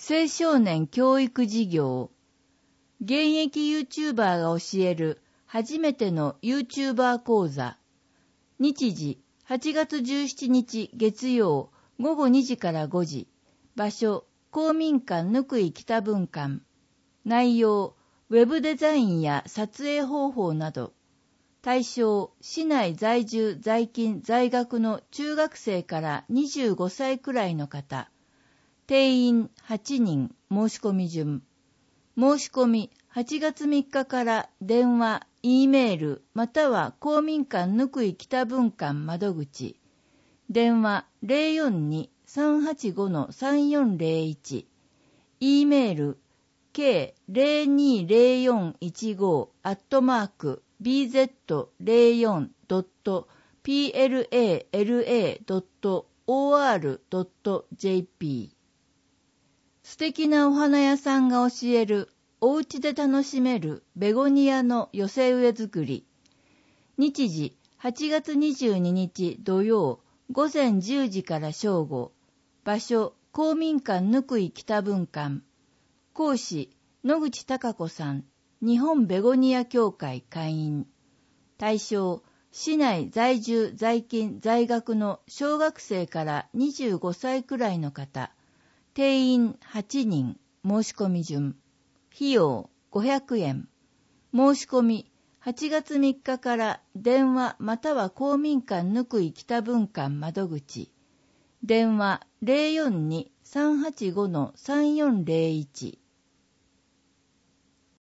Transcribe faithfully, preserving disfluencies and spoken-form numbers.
青少年教育事業。現役 YouTuber が教える初めての YouTuber 講座。日時はちがつじゅうしちにち月曜ごごにじからごじ。場所公民館ぬくい北分館。内容ウェブデザインや撮影方法など。対象市内在住在勤在学の中学生からにじゅうごさいくらいの方。定員はちにん。申し込み順。申し込みはちがつみっかから電話、Eメールまたは公民館ぬくい北分館窓口。電話 ゼロよんに さんはちご さんよんゼロいち。Eメール ケーゼロにゼロよんいちご アットマーク ビーゼットゼロよん ドット ピーエルエーエルエー ドット オーアール ドット ジェーピー。素敵なお花屋さんが教えるお家で楽しめるベゴニアの寄せ植え作り。日時はちがつにじゅうににち土曜ごぜんじゅうじから正午。場所公民館ぬくい北分館。講師野口貴子さん。日本ベゴニア協会会員。対象市内在住在勤在学の小学生からにじゅうごさいくらいの方。定員はちにん。申し込み順。費用ごひゃくえん。申し込みはちがつみっかから電話または公民館ぬくい北分館窓口。電話 ゼロよんに さんはちご さんよんゼロいち。